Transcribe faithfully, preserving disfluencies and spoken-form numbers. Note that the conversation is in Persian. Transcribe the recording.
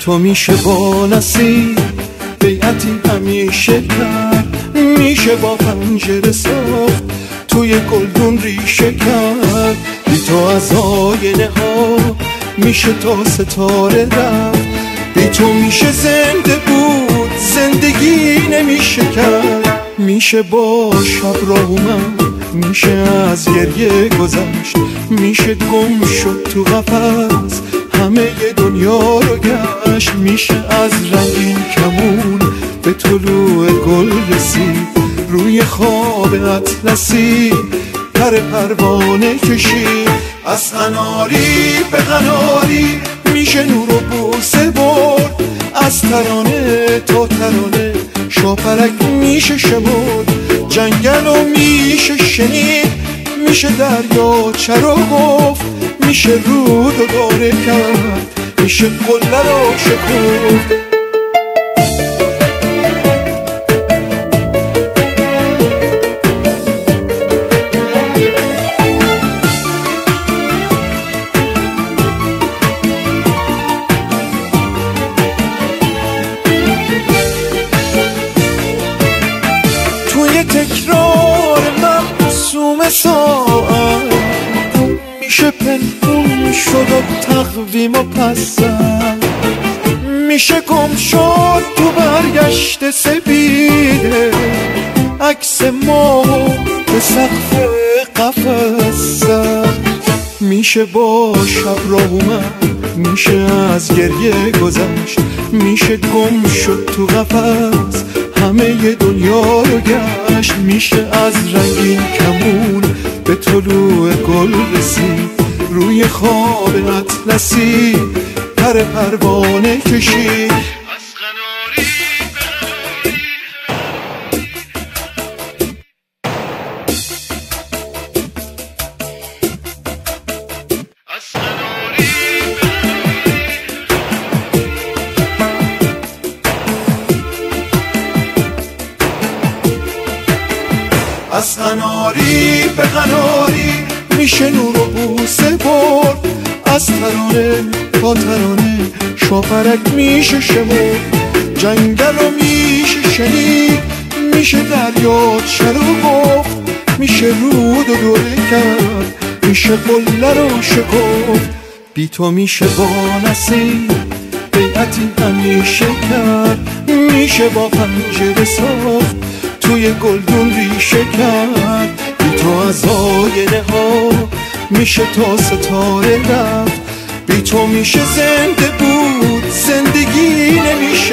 تو میشه با نسیم بیعتی همیشه کرد، میشه با پنجره ساخت توی گلدون ریشه کرد. بی تو از آینه ها میشه تا ستاره رفت، بی تو میشه زنده بود زندگی نمیشه کرد. میشه با شب راه اومد، میشه از گریه گذشت، میشه گم شد تو قفس همه ی دنیا رو گشت. میشه از رنگین کمون به طلوع گل رسید، روی خواب اطلسی پر پروانه کشید. از قناری به قناری میشه نور و بوسه برد، از ترانه تا ترانه شاپرک میشه شمرد. جنگل و میشه شنید، میشه دریاچه رو گفت، میشه رود و داره کرد، میشه قله رو شکفت. تکرار مقسوم ساعت میشه پنهون شد و تقویم و پس زد، میشه گم شد تو برگشت سپیده عکس ما به سقف قفس زد. میشه با شب راه اومد، میشه از گریه گذشت، میشه گم شد تو قفس همه ی دنیا رو گشت. میشه از رنگین کمون به طلوع گل رسید، روی خواب اطلسی پر پروانه کشید. از قناری از قناری به قناری میشه نور و بوسه برد، از ترانه تا ترانه شاپرک میشه شمرد. جنگل رو میشه شنید، میشه دریاچه رو گفت، میشه رود و دوره کرد، میشه قله رو شکفت. بی تو میشه با نسیم بیعتی همیشه کرد، میشه با پنجره ساخت توی گلدون ریشه کرد. بی تو از آینه ها میشه تا ستاره رفت، بی تو میشه زنده بود زندگی نمیشه